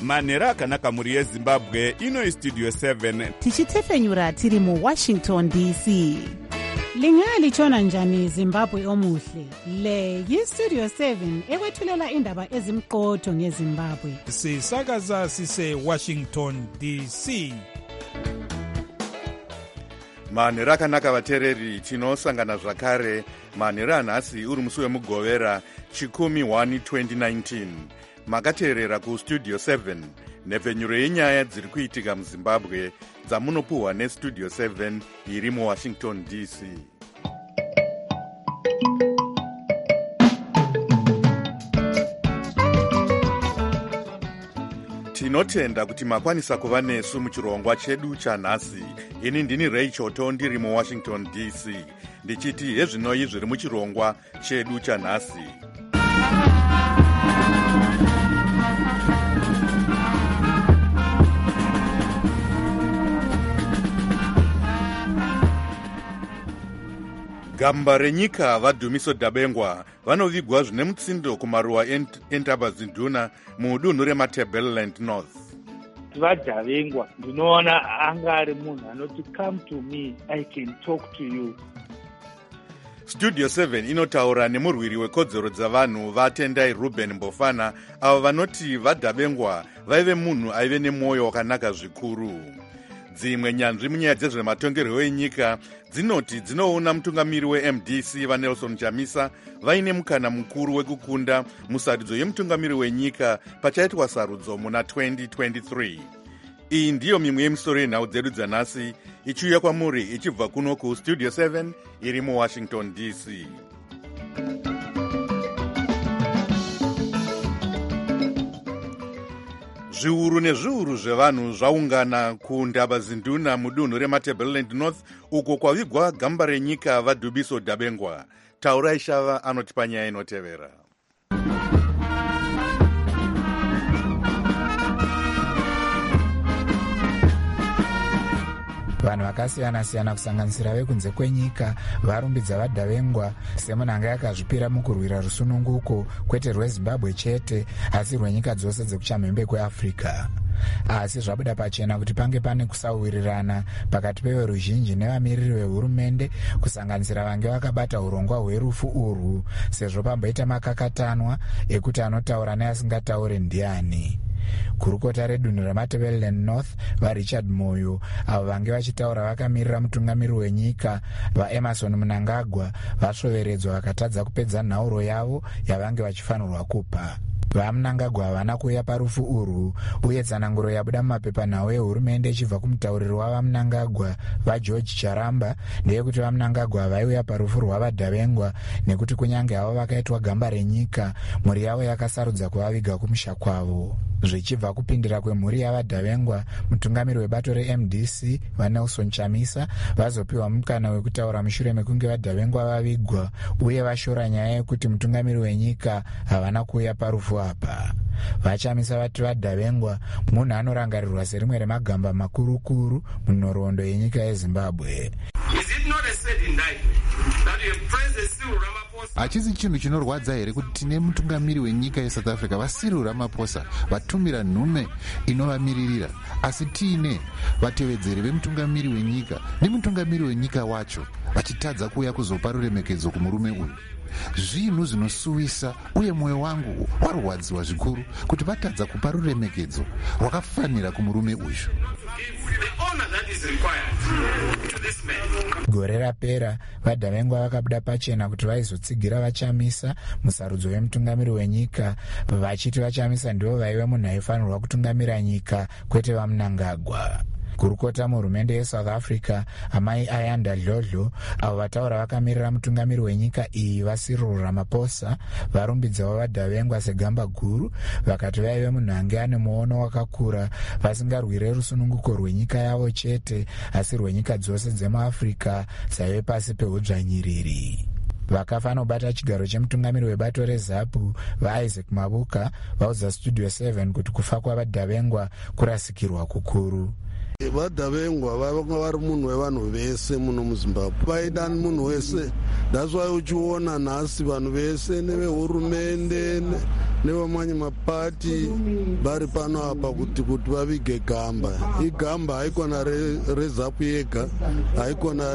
manhero akanaka mhuri yezimbabwe. Ino Studio 7 tichitefenyura tiri muWashington DC. Lingalitshona njani Zimbabwe omuhle? Le yiStudio 7 ekwethulela indaba ezimqotho ngeZimbabwe. Sisakaza sise Washington DC. manhero akanaka vateereri, tinosangana zvakare manhero anhasi uri musi wemugovera 10/1 2019. makateerera kuStudio 7 nhepfenyuro yenyaya dziri kuitika muZimbabwe dzamunopuhwa neStudio 7 iri muWashington DC. tinotenda kuti makwanisa kuva nesu muchirongwa chedu chanhasi. ini ndini Ray Choto ndiri muWashington DC ndichiti hezvinoi zviri muchirongwa chedu chanhasi. gamba renyika vaDhumiso Dabengwa vanovigwa zvine mutsindo kumaruwa eNtabazinduna mudunhu reMatabeleland North. VaDabengwa ndinoona anga ari munhu anoti come to me, I can talk to you. Studio 7 inotaura nemurwiri wekodzero dzavanhu vaTendai Ruben Mbofana avo vanoti vaDabengwa vaive munhu aive nemwoyo wakanaka zvikuru. dzimwe nyanzvi munyaya dzezvematongerwo enyika dzinoti dzinoona mutungamiri weMDC vaNelson Chamisa vaine mukana mukuru wekukunda musarudzo yemutungamiri wenyika pachaitwa sarudzo muna 2023. iyi ndiyo mimwe yemisoro yenhau dzedu dzanhasi ichiuya kwamuri ichibva kuno kuStudio 7 iri muWashington DC. zviuru nezviuru zvevanhu zvaungana kuNtabazinduna mudunhu reMatabeleland North uko kwavigwa gamba renyika vaDhumiso Dabengwa. Taurai Shava anoti panyaya inotevera. vanhu vakasiyana-siyana kusanganisira vekunze kwenyika varumbidza vaDabengwa semunhanga yakazvipira mukurwira rusununguko kwete rweZimbabwe chete asi rwenyika dzose dzekuchamhembe kweAfrica. asi zvabuda pachena kuti pange pane kusawirirana pakati peveruzhinji nevamiriri vehurumende kusanganisira vange vakabata urongwa hwerufu urwu sezvo pamboita makakatanwa ekuti anotaura neasingataure ndiani. kurukota redunhu reMatabeleland North vaRichard Moyo avo vange vachitaura vakamirira mutungamiri wenyika vaEmerson Mnangagwa vasvoveredzwa vakatadza kupedza nhauro yavo yavange vachifanirwa kupa. vaMnangagwa havana kuuya parufu urwu uye tsananguro yabuda mumapepanhau ehurumende ichibva kumutauriri wavaMnangagwa vaGeorge Charamba ndeyekuti vaMnangagwa vaiuya parufu rwavaDabengwa nekuti kunyange havo vakaitwa gamba renyika mhuri yavo yakasarudza kuvaviga kumusha kwavo. zvichibva kupindira kwemhuri yavaDabengwa mutungamiri webato reMDC vaNelson Chamisa vazopiwa mukana wekutaura mushure mekunge vaDabengwa vavigwa uye vashora nyaya yekuti mutungamiri wenyika havana kuuya parufu apa. vachamisa vati vaDabengwa munhu anorangarirwa serimwe remagamba makurukuru munhoroondo yenyika yeZimbabwe. hachisi chinhu chinorwadza here kuti tine mutungamiri wenyika yeSouth Africa vaCyril Ramaphosa vatumira nhume inovamiririra asi tiine vatevedzeri vemutungamiri wenyika nemutungamiri wenyika wacho vachitadza kuuya kuzopa ruremekedzo kumurume uyu. zvinhu zvinosuwisa uye mwoyo wangu warwadziwa zvikuru kuti vatadza kupa ruremekedzo rwakafanira kumurume uyu. gore rapera vaDabengwa vakabuda pachena kuti vaizotsigira vaChamisa musarudzo wemutungamiri wenyika vachiti vaChamisa ndivo vaive munhu aifanirwa kutungamira nyika kwete vaMnangagwa. kurukota muhurumende yeSouth Africa amai Ayanda Dlodlo avo vataura vakamirira mutungamiri wenyika iyi vaCyril Ramaphosa varumbidzawo vaDabengwa segamba guru vakati vaive munhu ange ane muono wakakura vasingarwire rusununguko rwenyika yavo chete asi rwenyika dzose dzemuAfrica dzaive pasi peudzvanyiriri. vakafanobata chigaro chemutungamiri webato reZAPU vaIsaac Mabuka vaudza Studio 7 kuti kufa kwavaDabengwa kurasikirwa kukuru. vaDabengwa vanga vari munhu wevanhu vese muno muZimbabwe vaida munhu wese. that's why uchiona nhasi vanhu vese nevehurumende nevamanye mapati vari pano apa kuti vavige gamba. Igamba haikona reZAPU yega, haikona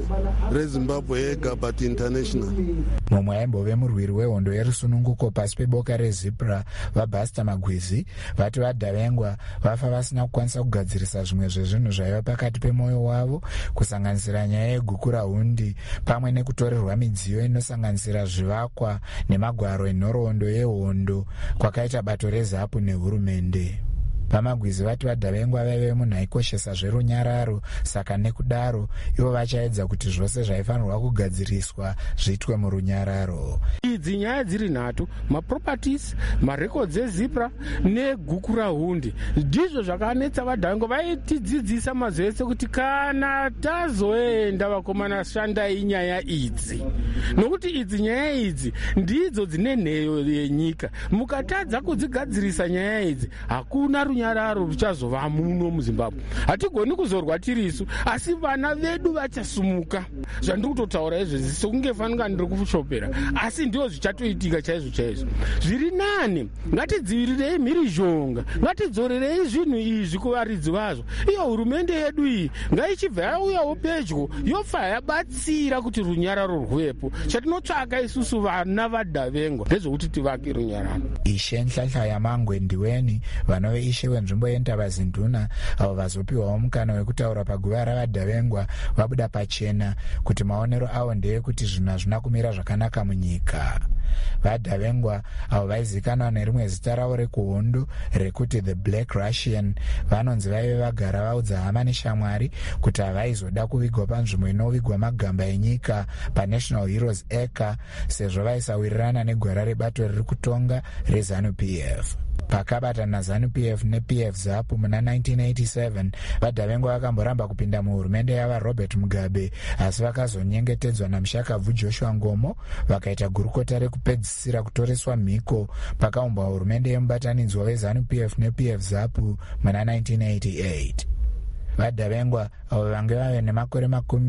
reZimbabwe yega, but international. mumwe aimbove murwiri wehondo yerusununguko pasi peboka rezipra vaBaster Magwizi vati vadhavengwa vafa vasina kukwanisa kugadzirisa zvimwe zvezvinhu zvaiva pakati pemwoyo wavo, kusanganisira nyaya yeguku rahundi pamwe nekutorerwa midziyo inosanganisira zvivakwa nemagwaro enhoroondo yehondo kwakaita bato reZAPU nehurumende. VaMagwizi vati vadhavengwa vaive munhu aikoshesa zverunyararo, saka nekudaro ivo vachaedza kuti zvose zvaifanirwa kugadziriswa zviitwe murunyararo. Idzi nyaya dziri nhatu, maproperties, marecords ezipra neguku rahundi, ndizvo zvakanetsa vadhavengwa. Vaitidzidzisa mazvese kuti kana tazoenda vakomana shandai nyaya idzi, nokuti idzi nyaya idzi ndidzo dzine nheyo yenyika. Mukatadza kudzigadzirisa nyaya idzi, hakuna runyararo ruchazova muno muZimbabwe. Hatigoni kuzorwa tirisu, asi vana vedu vachasumuka. Zvandiri kutotaura izvezvi sokunge fanira ndiri kushopera, asi ndio zvichatoitika chaizvo chaizvo. Zviri nani, ngatidzivirirei mhirizhonga, ngatidzorerei zvinhu izvi kuvaridzi vazvo. Iyo hurumende yedu iyi ngaichibva yauyawo pedyo yofa yabatsira kuti runyararo rwepo. Chatinotsvaka isusu vana vadhavengwa ndezvokuti tivake runyararo. Ishe Nhlahla Yamangwe Ndiweni, vanove ishe wenzvimbo yeNtabazinduna, avo vazopiwawo mukana wekutaura paguva ravadhavengwa, vabuda pachena kuti maonero avo ndeyekuti zvinhu hazvina kumira zvakanaka munyika. Vadhavengwa avo vaizikanwa nerimwe zita ravo rekuhondo rekuti the Black Russian vanonzi vaive vagara vaudza hama neshamwari kuti havaizoda kuvigwa panzvimbo inovigwa magamba enyika paNational Heroes Acre sezvo vaisawirirana negwara rebato riri kutonga reZANU-PF. Pakabatana ZANU-PF nePF ZAPU muna 1987, vadhavengwa vakamboramba kupinda muhurumende yava Robert Mugabe, asi vakazonyengetedzwa namushakabvu Joshua Ngomo, vakaita gurukota rekupedzisira kutoreswa mhiko pakaumbwa hurumende yemubatanidzwa weZANU-PF nePF ZAPU muna 1988. Vadhavengwa avo vange vave nemakore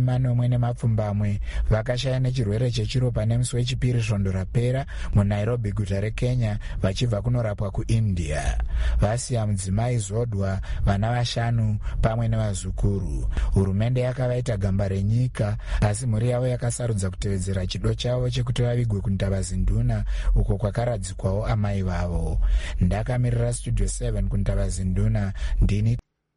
40 vakashaya nechirwere chechiropa nemusi wechipiri svondo rapera muNairobi, guta reKenya, vachibva kunorapwa kuIndia. Vasiya mudzimai Zodwa, vana 5 pamwe nevazukuru. Hurumende yakavaita gamba renyika, asi mhuri yavo yakasarudza kutevedzera chido chavo chekuti vavigwe kuNtabazinduna, uko kwakaradzikwawo amai vavo. Ndakamirira Studio 7 kuNtabazinduna, ndini.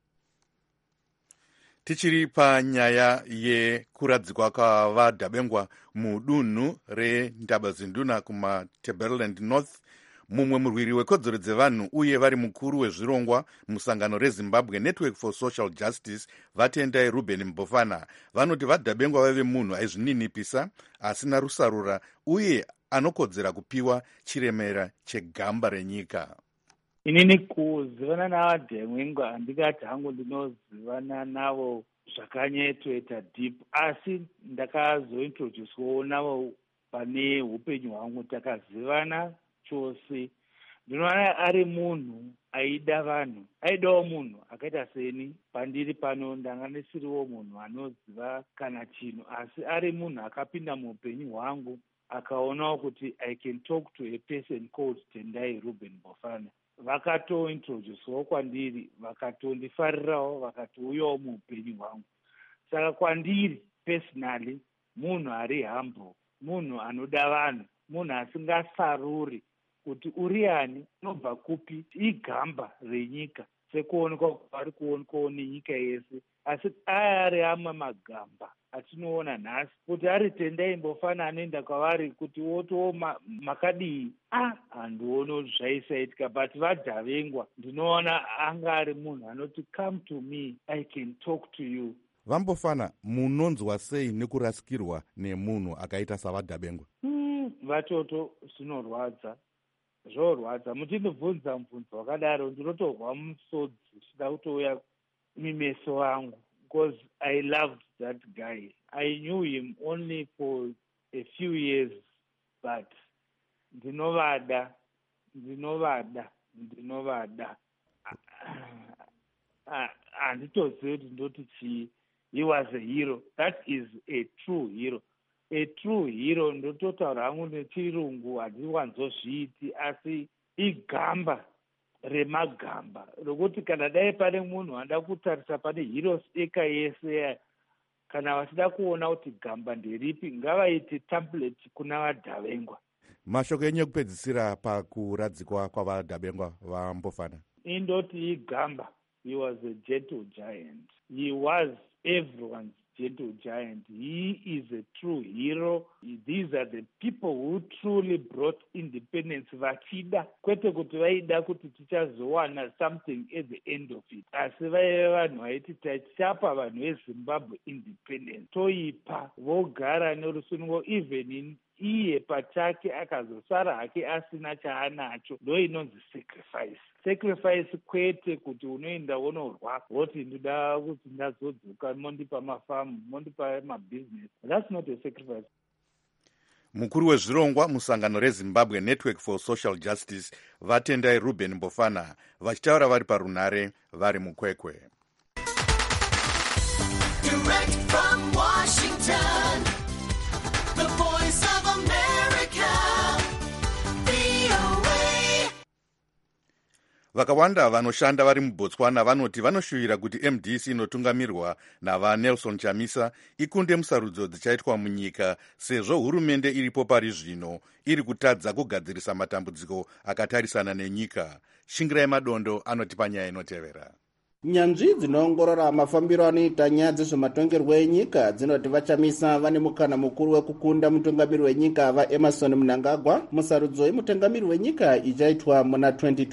Tichiri panyaya yekuradzikwa kwavadhabengwa mudunhu reNtabazinduna kumaTeberland North, mumwe murwiri wekodzero dzevanhu uye vari mukuru wezvirongwa musangano reZimbabwe Network for Social Justice, Vatendai Ruben Mbofana, vanoti vadhabengwa vaive munhu aizvininipisa, asina rusarura uye anokodzera kupiwa chiremera chegamba renyika. Inini kuzivana navadhavengwa handikati hangu ndinozivana navo zvakanyetoita deep, asi ndakazointroducewawo navo pane upenyu hwangu. Takazivana chose. Ndinoona ari munhu aida vanhu, aidawo munhu akaita seni. Pandiri pano ndanga ndisiriwo munhu anoziva kana chinhu, asi ari munhu akapinda muupenyu hwangu akaonawo kuti I can talk to a person called Tendai Ruben Mbofana. Vakatointroducewawo kwandiri, vakatondifarirawo, vakatouyawo muupenyu hwangu. Saka kwandiri personally, munhu ari humble, munhu anoda vanhu, munhu asingasaruri kuti uriani, unobva kupi, igamba renyika sekuonekwa kwavari kuonekwawo nenyika yese. Asi ari amwe magamba atinoona nhasi kuti ari Tendai Mbofana anoenda kwavari kuti wotowo makadii, handiono zvaisaitika. But vadhavengwa ndinoona anga ari munhu anoti come to me, I can talk to you. VaMbofana, munonzwa sei nekurasikirwa nemunhu akaita savadhabengwa? Vatoto zvinorwadza, zvorwadza. Muchindibvunza mubvunzo wakadaro ndinotorwa musodzi zvichida kutouya mimeso angu, because I loved that guy. I knew him only for a few years, but ndinovada. Handitozivi kuti ndoti chii. He was a hero. That is a true hero. A true hero, ndototaura hangu nechirungu handiwanzozviiti, asi igamba remagamba rokuti kana dai pane munhu anda kutarisa pane heroes eka yese kana vachida kuona kuti gamba nderipi ngavaite template kuna vadhavengwa. Mashoko enyu ekupedzisira pakuradzikwa kwavadhabengwa vaMbofana. Indoti igamba, he was a gentle giant. He was everyone's gentle giant. He is a true hero. These are the people who truly brought independence vachida kwete kuti vaida kuti tichazowana something at the end of it. Asi vaive vanhu vaiti tichapa vanhu veZimbabwe independence toipa vogara nerusunungo, even iye pachake akazosara hake asina chaanacho, ndo inonzi sacrifice kwete kuti unoenda wonorwa woti ndoda kuti ndazodzoka mondipa mafamu mondipa mabusiness. That's not a sacrifice. Mukuru wezvirongwa musangano reZimbabwe Network for Social Justice vatendai Ruben Mbofana vachitaura vari parunare vari mukwekwe. Direct from Washington, the voice of America, VOA. Vakawanda vanoshanda vari muBotswana vanoti vanoshuvira kuti MDC inotungamirwa navaNelson Chamisa ikunde musarudzo dzichaitwa munyika sezvo hurumende iripo pari zvino iri kutadza kugadzirisa matambudziko akatarisana nenyika. Shingirai Madondo anoti panyaya inotevera. Nyanzvi dzinoongorora mafambiro anoita nyaya dzezvematongerwo enyika dzinoti vachamisa vane mukana mukuru wekukunda mutungamiri wenyika vaEmerson Mnangagwa musarudzo yemutungamiri wenyika ichaitwa muna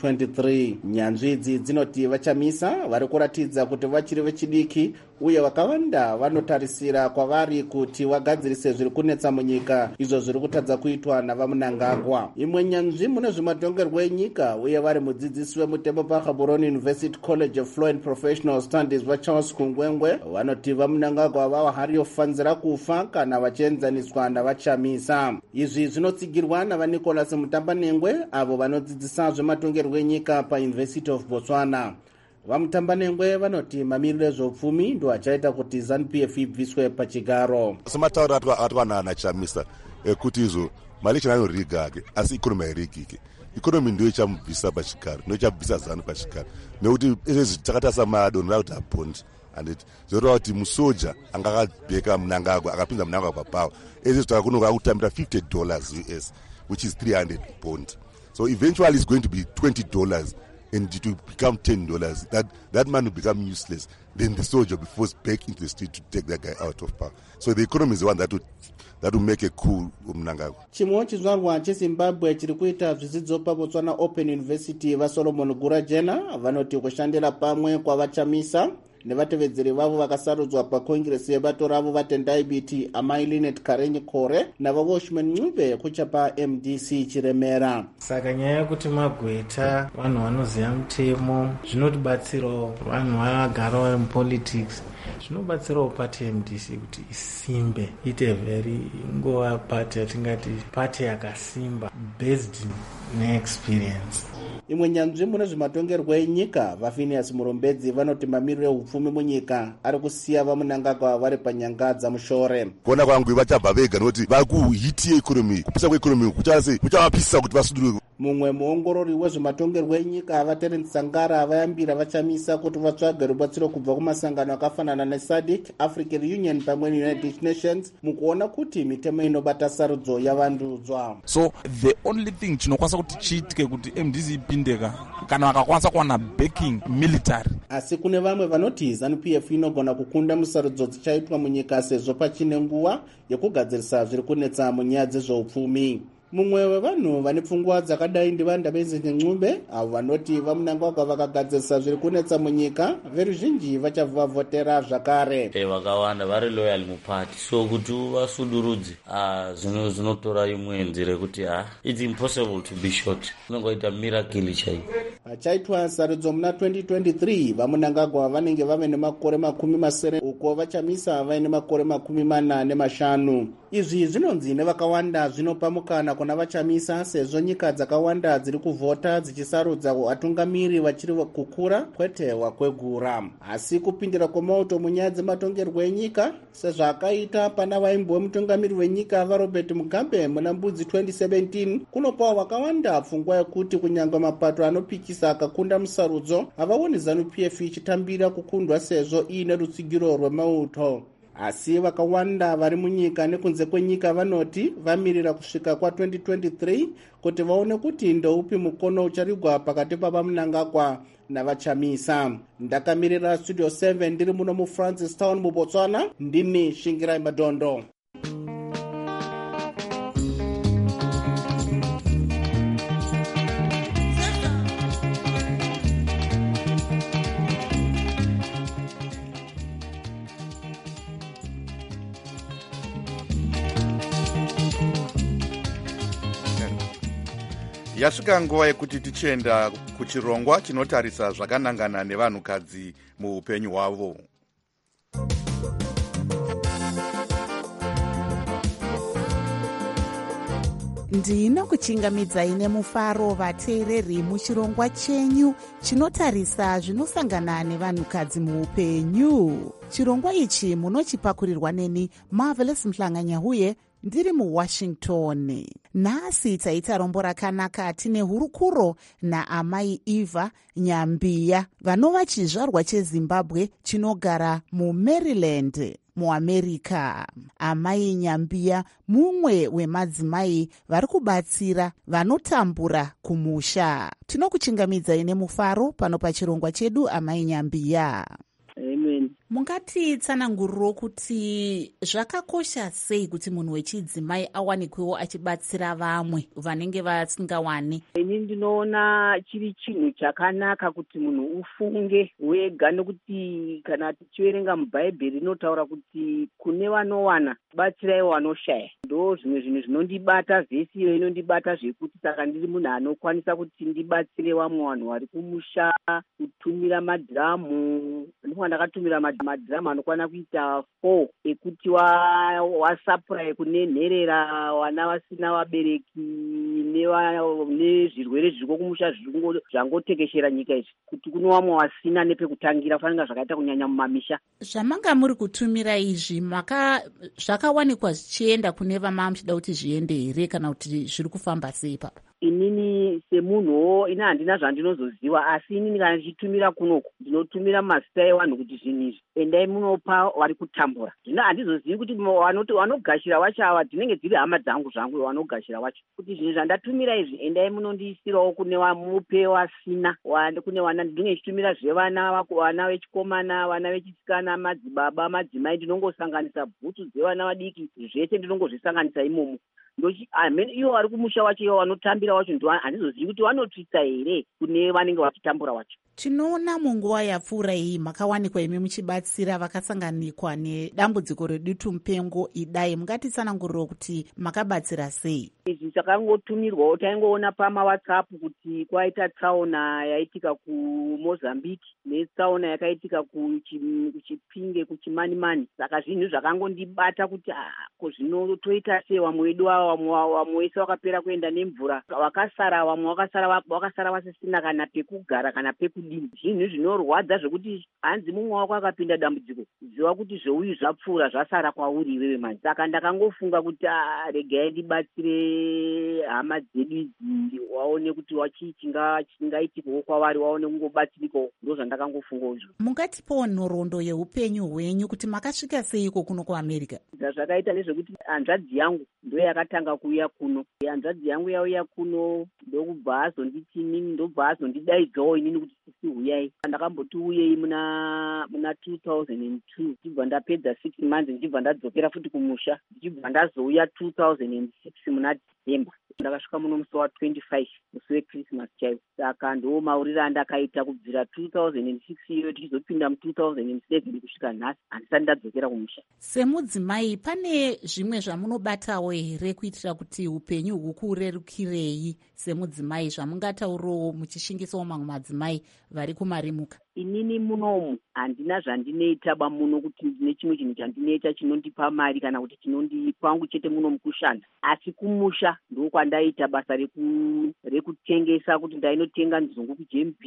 2023. Nyanzvi idzi dzinoti vachamisa vari kuratidza kuti vachiri vechidiki uye vakawanda vanotarisira kwavari kuti vagadzirise zviri kunetsa munyika izvo zviri kutadza kuitwa navaMnangagwa. Imwe nyanzvi mune zvematongerwo enyika uye vari mudzidzisi wemutembo paGaborone University College of Law and Professional Studies vaCharles Kungwengwe vanoti vaMnangagwa vava hari yofanzira kufa kana vachienzaniswa navachamisa. Izvi zvinotsigirwa navaNicholas Mutambanengwe avo vanodzidzisa zvematongerwo enyika paUniversity of Botswana. Vamutambanengwe vanoti mamiriro ezveupfumi ndo achaita kuti ZANU-PF ibviswe pachigaro. Sematauro atwana nachamisa kuti izvo mali chanayorika ake asi ikonomi hairikike. Ikonomi ndio ichamubvisa pachigaro, ndio ichabvisa ZANU pachigaro. Nekuti izvezvi takatasa madonhera kuti apondi anditi zvoreva kuti musoja anga akabheka Mnangagwa akapinza Mnangagwa papawa izvezvi takakunoka kutambira $50 US which is 300 pounds. So eventually it's going to be $20 and it will become $10. That man will become useless. Then the soldier will be forced back into the street to take that guy out of power. So the economy is the one that will make a coup Mnangagwa. Chimwe chizvarwa cheZimbabwe chiri kuita zvidzidzo paBotswana Open University vaSolomon Gurajena vanoti kushandira pamwe kwavachamisa nevatevedzeri vavo vakasarudzwa pakongresi yebato ravo vatendai biti Amai Linet Karenyi Kore navaWashman Ncube kuchapa MDC Chiremera. Saka nyaya yekuti magweta vanhu vanoziva mutemo zvinotibatsirawo vanhu vagara vari mupolitics zvinobatsirawo pati MDC kuti isimbe ite very ngova pati yatingati pati yakasimba based neexperience. Imwe nyanzvi mune zvematongerwo enyika vaPhineas Murombedzi vanoti mamiriro eupfumi munyika ari kusiya vaMnangagwa vari panyanga dzamushore. Kuona kwangu vachabva vega nekuti vari kuhiti yeikonomi kupisa kweikonomi kuchavapisa kuti vasudurwe. Mumwe muongorori wezvematongerwo enyika vaTerence Sangara vayambira vachamisa kuti vatsvage rubatsiro kubva kumasangano akafanana neSADC, African Union pamwe neUnited Nations mukuona kuti mitemo inobata sarudzo yavandudzwa. So the only thing chinokwanisa kuti chiitike kuti MDC ipindeka kana vakakwanisa kuwana backing military. Asi kune vamwe vanoti ZANU-PF inogona kukunda musarudzo dzichaitwa munyika sezvo pachine nguva yekugadzirisa zviri kunetsa munyaya dzezveupfumi. Mumwe wevanhu vane pfungwa dzakadai ndivaNdabenzeni Ncube avo vanoti vaMnangagwa vakagadzirisa zviri kunetsa munyika veruzhinji vachabva votera zvakare. Vakawanda vari loyal mupati so kuti vasudurudze zvinotora imwe nzira kuti it's impossible to be short. Unongoita miracle chai. Pachaitwa sarudzo muna 2023 vaMnangagwa vanenge vave nemakore 40 uko vachamisa vaine makore 45. izvi zvinonzi nevakawanda zvinopa mukana kuna vachamisa, sezvo nyika dzakawanda dziri kuvhota dzichisarudza vatungamiri vachiri kukura kwete wakwegura. Asi kupindira kwemauto munyaya dzematongerwo enyika sezvaakaita pana vaimbove mutungamiri wenyika vaRobert Mugabe muna Mbudzi 2017 kunopawo vakawanda pfungwa yekuti kunyange mapato anopikisa akakunda musarudzo havaoni ZANU-PF ichitambira kukundwa sezvo iine rutsigiro rwemauto. Asi vakawanda vari munyika nekunze kwenyika vanoti vamirira kusvika kwa2023 kuti vaone kuti ndoupi mukono ucharigwa pakati pavaMnangagwa navachamisa. Ndakamirira Studio 7 ndiri muno muFrancistown muBotswana, ndini Shingirai Madondo. Yasvika nguva yekuti tichienda kuchirongwa chinotarisa zvakanangana nevanhukadzi muupenyu hwavo. Ndinokuchingamidzai nemufaro vateereri muchirongwa chenyu chinotarisa zvinosangana nevanhukadzi muupenyu. Chirongwa ichi munochipakurirwa neni Marvelous Mhlanganyahuye ndiri muWashington. Nhasi taita rombo rakanaka tine hurukuro naamai Eva Nyambiya vanova chizvarwa cheZimbabwe chinogara muMaryland muAmerica. Amai Nyambiya mumwe wemadzimai vari kubatsira vanotambura kumusha. Tinokuchingamidzai nemufaro pano pachirongwa chedu amai Nyambiya. Amen. Mungatitsananguriro kuti zvakakosha sei kuti munhu wechidzimai awanikwewo achibatsira vamwe vanenge vasingawani? Ini ndinoona chiri chinhu chakanaka kuti munhu ufunge wega, nekuti kana tichiverenga mubhaibheri inotaura kuti kune vanowana batsirai vanoshaya. Ndo zvimwe zvinhu zvinondibata, vhesi iyo inondibata zvekuti saka ndiri munhu anokwanisa kuti ndibatsire vamwe vanhu vari kumusha, kutumira madhiramu. Ndakatumira madhiramu anokwana kuita 4 ekuti wasapurai kunenherera vana vasina vabereki nezvirwere zviriko kumusha zvangotekeshera nyika izvi, kuti kuno vamwe vasina nepekutangira fanira zvakaita kunyanya mumamisha. Zvamanga muri kutumira izvi zvakawanikwa zvichienda kune vamama muchida kuti zviende here kana kuti zviri kufamba sei papa? Inini semunhuwo ina handina zvandinozoziva, asi inini kana ndichitumira kunoku ndinotumira mazita evanhu kuti zvinhu izvi endai munopa vari kutambura. Zvino handizozivi kuti vanogashira wacho ava dzinenge dziri hama dzangu zvangu vanogashira wacho, kuti zvinhu zvandatumira izvi endai munondiisirawo kune mupe vasina, kune vana ndinenge ndichitumira zvevana, vana vechikomana, vana vechisikana, madzibaba, madzimai. Ndinongosanganisa bhutsu dzevana vadiki, zvese ndinongozvisanganisa imomo. Ivo vari kumusha wacho, ivo vanotambira wacho handizozivi kuti vanotsvitsa here kune vanenge vachitambura wacho. Tinoona munguva yapfuura iyi makawanikwa imi muchibatsira vakasanganikwa nedambudziko redutu mupengo idai. Mungatitsananguriro kuti makabatsira sei? Izvi takangotumirwawo, taingoona pamaWhatsApp kuti kwaita tsaona yaitika kuMozambique netsaona yakaitika kuChipinge, kuChimanimani. Saka zvinhu zvakangondibata kuti zvinotoita sei, vamwe vedu vamwe vese vakapera kuenda nemvura, vakasara vamwe vakasara vasisina kana pekugara kana pekudini. Zvinhu zvinorwadza zvekuti hanzi mumwe wako akapinda dambudziko, ziva kuti zvouyu zvapfuura zvasara kwauri iwewe manje. Saka ndakangofunga kuti regai ndibatsire hama dzedu idzi, waone kuti chingaitikawo kwavari, waone kungobatsirikawo. Ndo zvandakangofunga izvo. Mungatipawo nhoroondo yeupenyu hwenyu kuti makasvika seiko kuno kuAmerica? Zvakaita nezvekuti hanzvadzi yangu ndo yakatanga kuuya kuno. Hanzvadzi yangu yauya kuno ndokubva azonditi inini, ndobva azondidaidzawo inini kuti uyai. Ndakamboti uyei muna 2002, ndichibva ndapedza 6 months, ndichibva ndadzokera futi kumusha, ndichibva ndazouya 2006 muna December. Ndakasvika muno musi wa25 musi weChristmas chaiwo. Saka ndo mauriro andakaita kubvira 2006 iyo tichizopinda mu2007 kusvika nhasi handisati ndadzokera kumusha. Semudzimai pane zvimwe zvamunobatawo here kuitira kuti upenyu hukurerukirei semudzimai, zvamungataurawo muchishingisawo mamwe madzimai vari kumarimuka? inini munomu handina zvandinoitaba muno kuti ndine chimwe chinhu chandinoita chinondipa mari kana kuti chinondipangu chete munomu kushanda, asi kumusha ndokwandaita basa rekutengesa, kuti ndainotenga nzungu kuJMB,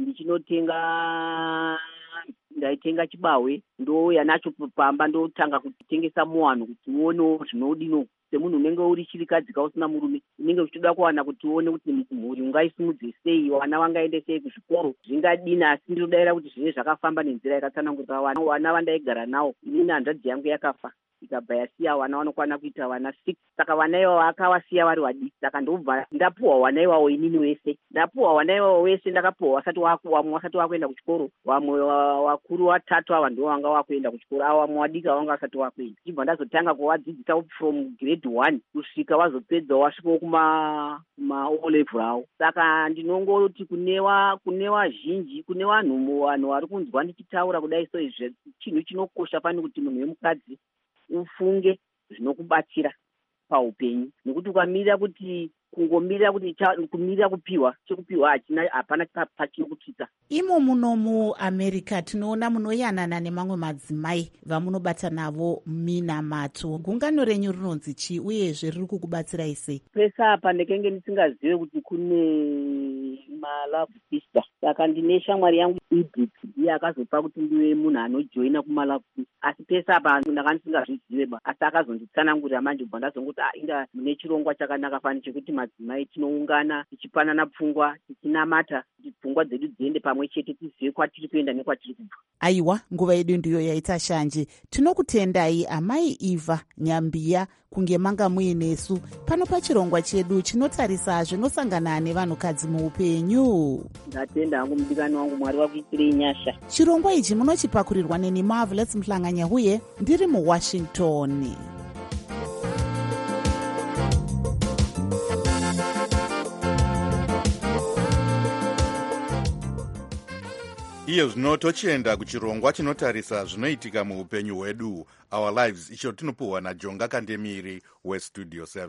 ndaitenga chibahwe, ndouya nacho pamba ndotanga kutengesa muwanhu kuti uonewo zvinodino. Semunhu unenge uri chirikadzi usina murume, unenge uchitoda kuwana kuti uone kuti mhuri ungaisimudze sei, vana vangaende sei kuzvikoro, zvingadini. Asi ndinodaira kuti zvive zvakafamba nenzira yakatsanangurika. Vana vandaigara nawo, inini hanzvadzi yangu yakafa, ikabva yasiya vana vanokwana kuita vana 6. Saka vana ivavo akavasiya vari vadiki. Saka ndobva ndapuhwa vana ivavo inini wese. Ndapuhwa vana ivavo wese, ndakapuhwa vamwe vasati vakuenda kuchikoro, vamwe vakuru 3 ava ndivo vanga vakuenda kuchikoro, avo vamwe vadika vanga vasati vakuenda. Ndibva ndazotanga kuvadzidzisa from grade 1 kusvika vazopedza vasvikawo kuma O level avo. Saka ndinongoti kune vazhinji, kune vanhu vari kunzwa ndichitaura kudai so, izvi chinhu chinokosha pane kuti munhu wemukadzi ufunge zvinokubatsira paupenyu, nekuti ukamirira kuti kumirira kupiwa, chekupiwa hapana pachinokutsitsa. Imo muno muAmerica tinoona munoyanana nemamwe madzimai vamunobata navo minamato. Gungano renyu rinonzi chii uyezve riri kukubatsirai sei? Pesa apa ndekenge ndisingazive kuti kune malove sister. Saka ndine shamwari yangu Edith, ndiye akazopa kuti ndiwe munhu anojoina kumalove sister. Asi pesa apa ndakandisingazvizive ba, asi akazonditsanangurira manje kubva ndazongoti inga mune chirongwa chakanaka fani chekuti madzimai tinoungana tichipanana pfungwa, tichinamata kuti pfungwa dzedu dziende pamwe chete, tizive kwatiri kuenda nekwatiri kubva. Aiwa, nguva yedu ndiyo yaita shanje. Tinokutendai amai Eva Nyambiya kunge manga muinesu pano pachirongwa chedu chinotarisa zvinosangana nevanhukadzi muupenyu. Ndatenda hangu mudikani wangu, Mwari vakuitirei nyasha. Chirongwa ichi munochipakurirwa neni Marvelous Mhlanganya huye ndiri muWashington. Iyo zvino tochienda kuchirongwa chinotarisa zvinoitika muupenyu hwedu, Our Lives, icho tinopuhwa naJonga Kandemiri weStudio 7.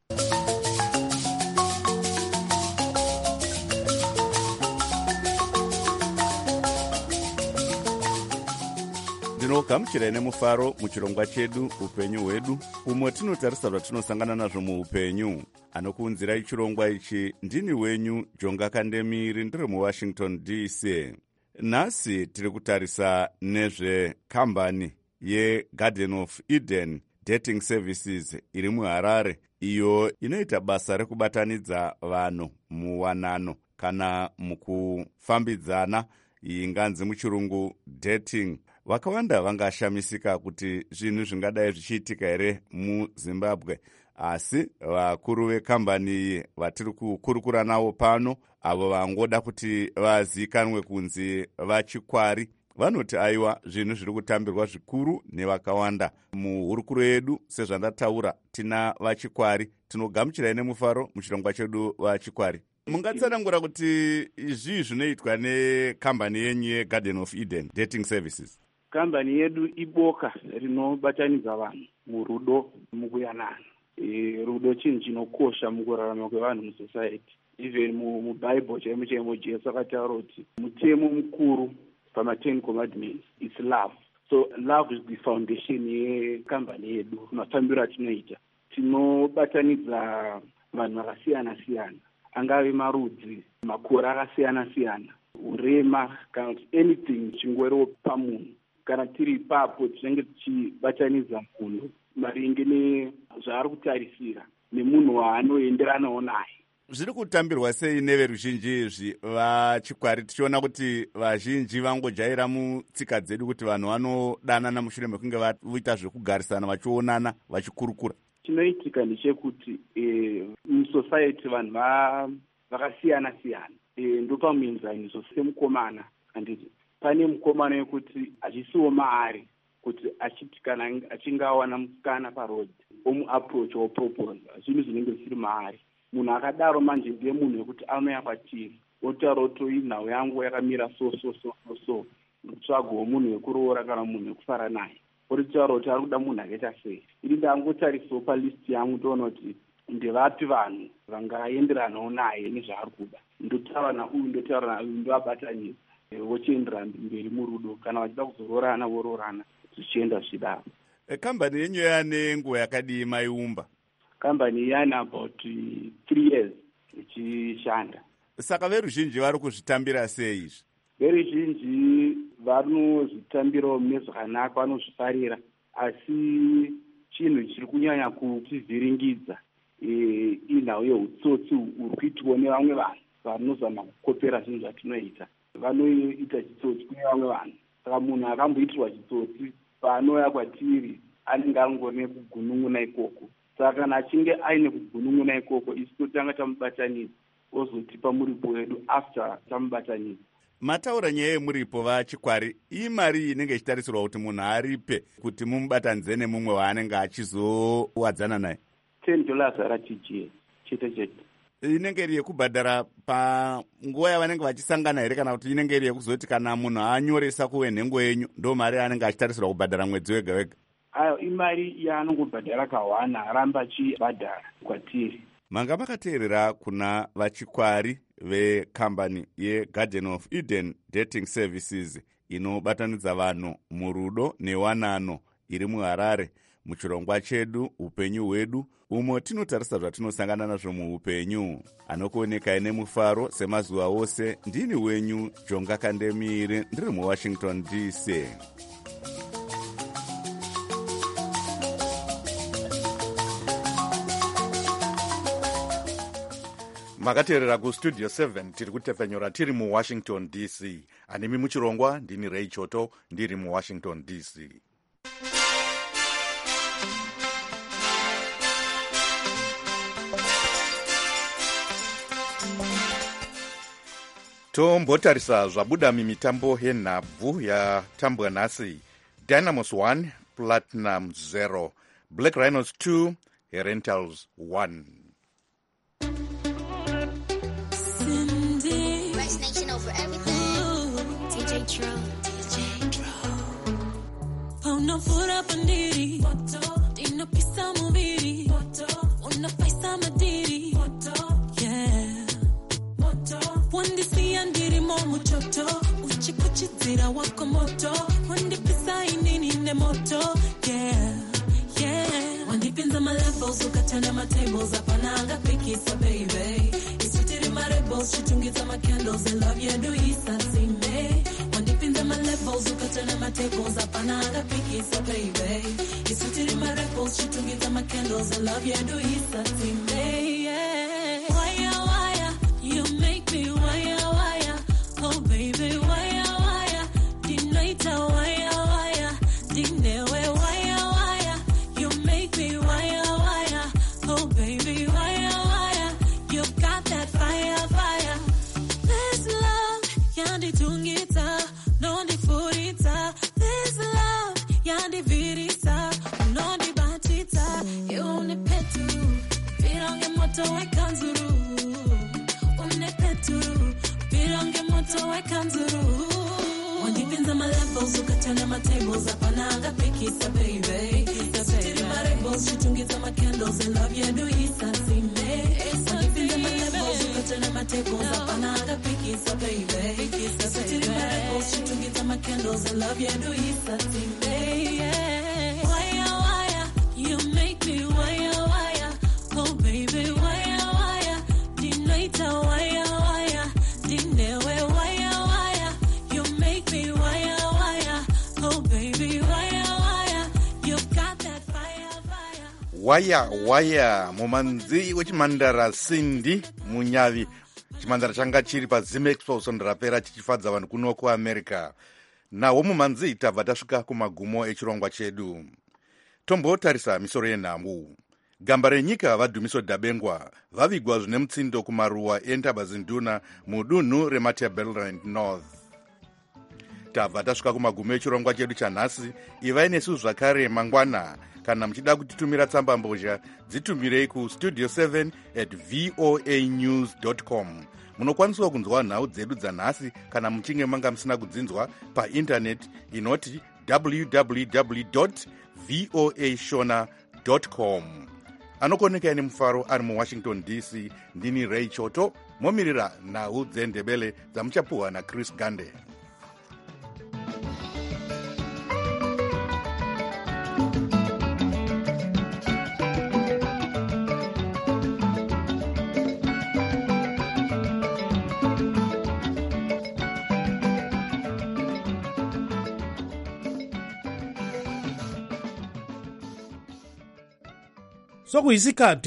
ndinogamuchirai nemufaro muchirongwa chedu upenyu hwedu, umwe tinotarisa zvatinosangana nazvo muupenyu. Anokuunzirai chirongwa ichi ndini wenyu Jonga Kandemiri, ndiri muWashington DC. Nhasi tiri kutarisa nezvekambani yeGarden of Eden Dating Services iri muHarare, iyo inoita basa rekubatanidza vanhu muwanano kana mukufambidzana, inganzi muchirungu dating. Vakawanda vangashamisika kuti zvinhu zvingadai zvichiitika here muZimbabwe, asi vakuru vekambani iyi vatiri kukurukura navo pano, avo vangoda kuti vazikanwe kunzi vachikwari, vanoti aiwa zvinhu zviri kutambirwa zvikuru nevakawanda muhurukuro yedu. Sezvandataura, tina vachikwari. Tinogamuchirai nemufaro muchirongwa chedu vachikwari. Mungatsanangura kuti izvi zvinoitwa nekambani yenyu yeGarden of Eden Dating Services? Kambani yedu iboka rinobatanidza vanhu murudo, mukuyanana. Rudo chinhu chinokosha mukurarama kwevanhu musociety. Even mubhaibheri chaimo Jesu akataura kuti mutemo mukuru pama10 commandments is love. So love is the foundation yekambani yedu. Mafambiro atinoita, tinobatanidza vanhu vakasiyana siyana, angave marudzi, makore akasiyana siyana, urema, kana kuti anything chingoriwo pamunhu. Kana tiri ipapo tinenge tichibatanidza munhu maringe nezvaari kutarisira nemunhu waanoenderanawo naye. Zviri kutambirwa sei neveruzhinji izvi vachikwari, tichiona kuti vazhinji vangojaira mutsika dzedu kuti vanhu vanodanana mushure mekunge vaita zvekugarisana, vachionana, vachikurukura? Chinoitika ndechekuti musociety vanhu vakasiyana siyana, ndopamuenzaniso semukomana handiti. Pane mukomana wekuti achisiwo maari kuti achiti kana achinge awana musikana parodi omuapproach opropose, zvinhu zvinenge zvisiri maari. Munhu akadaro manje ndiye munhu wekuti anouya kwatiri otaura kuti inhau yangu yakamira so mutsvago womunhu wekuroora kana munhu wekufara naye, oritaura kuti ari kuda munhu akaita sei. Ini ndangotarisawo palist yangu toona kuti ndevapi vanhu vangaenderanawo naye nezvaari kuda, ndotaura nauyu ndotaura nauyu, ndoabatanidza. vochiendera mberi murudo. Kana vachida kuzororana vororana zvichienda zvidaro. Kambani yenyu yane nguva yakadii maiumba? Kambani yana about 3 years ichishanda. Saka veruzhinji vari kuzvitambira sei izvi? Veruzhinji vanozvitambirawo mune zvakanaka, vanozvifarira, asi chinhu chiri kunyanya kutivhiringidza inhau yehutsotsi uri kuitwa nevamwe vanhu vanozama kukopera zvinhu zvatinoita. Vanoita chitsotsi kune vamwe vanhu. Saka munhu akamboitirwa chitsotsi paanouya kwatiri anenge angori nekugunun'una ikoko. Saka kana achinge aine kugunun'una ikoko, isi totanga tamubatanidza ozotipa muripo wedu after tamubatanidza. Mataura nyaya yemuripo vachikwari, imari inenge ichitarisirwa kuti munhu aripe kuti mumubatanidze nemumwe waanenge achizowadzana naye? $10 RTGS chete chete. Inenge iri yekubhadhara panguva yavanenge vachisangana here, kana kuti inenge iri yekuzoti kana munhu anyoresa kuwe nhengo yenyu ndo mari anenge achitarisirwa kubhadhara mwedzi wega wega? Ayo imari yaanongobhadhara kawana aramba achibhadhara kwatiri. Manga makateerera kuna vachikwari vekambani yeGarden of Eden Dating Services inobatanidza vanhu murudo newanano iri muHarare, muchirongwa chedu upenyu hwedu, umo tinotarisa zvatinosangana nazvo muupenyu. Anokuonekai nemufaro semazuva ose, ndini wenyu Jonga Kandemiri, ndiri muWashington DC. makateerera kustudio 7 tiri kutepfenyura tiri muWashington DC. anemi muchirongwa ndini Ray Choto, ndiri muWashington DC. tombotarisa zvabuda mimitambo yenhabvu yatambwa nhasi. Dynamos 1 Platinum 0, Black Rhinos 2 Herentals 1. Unafura pandiri, inapisa muviri, unapaisa madiri, yeah. Wandisi andiri momu choto, uchikuchizira wako moto, wandipisa inini ne moto, yeah, yeah. Wandipinza my levels, ukatana my tables, apananga pikisa baby. Isutiri my rebels, chitungita my candles, and love you do isa sime. Wandipinza my levels, ukatana my tables, apananga pikisa baby. Isutiri my rebels, chitungita my candles, and love you do isa sime, yeah. Wire, you make me wire, oh baby, wire, dinaita wire, dinewe wire, you make me wire, oh baby, wire, you got that fire. This love, yandi tungita, nondi furita. This love, yandi virita, nondi batita. You only petu, virange moto wekanzuru. Virange moto wekanzuru. Wandipinza my levels, ukatana my tables, apananga pikisa baby. Isutiri my rebels, chitungita my candles, and love you do isa sime. Wandipinza my levels, ukatana my tables, apananga pikisa baby. Isutiri my rebels, chitungita my candles, and love you do isa sime, yeah. Wire, you make me wire, oh baby, wire, dinaita wire, dinewe wire, you make me wire, oh baby, wire, you got that fire. Wire mumanzi wechimandara Cindy Munyavi. Chimandara changa chiri paZim Expo ndapera chichifadza vanhu kuno kuAmerica. Nawo mumanzi tabva tasvika kumagumo echirongwa chedu. Tombotarisa misoro yenhambwe. Gamba renyika vadhumiso Dabengwa vavigwa zvine mutsindo kumaruwa eNtabazinduna mudunhu reMatabeleland North. Tabva tasvika kumagumo echirongwa chedu chanhasi. Ivai nesu zvakare mangwana. Kana muchida kutitumira tsamba mbozha, dzitumirei kustudio 7@voanews.com. Munokwaniswa kunzwa nhau dzedu dzanhasi kana muchinge manga musina kudzinzwa paintaneti inoti www.voashona.com. Anokoneka nemufaro ari muWashington DC, ndini Ray Choto, momirira nhau dzendebele dzamuchapuhwa naChris Gande. sokuyisikhathi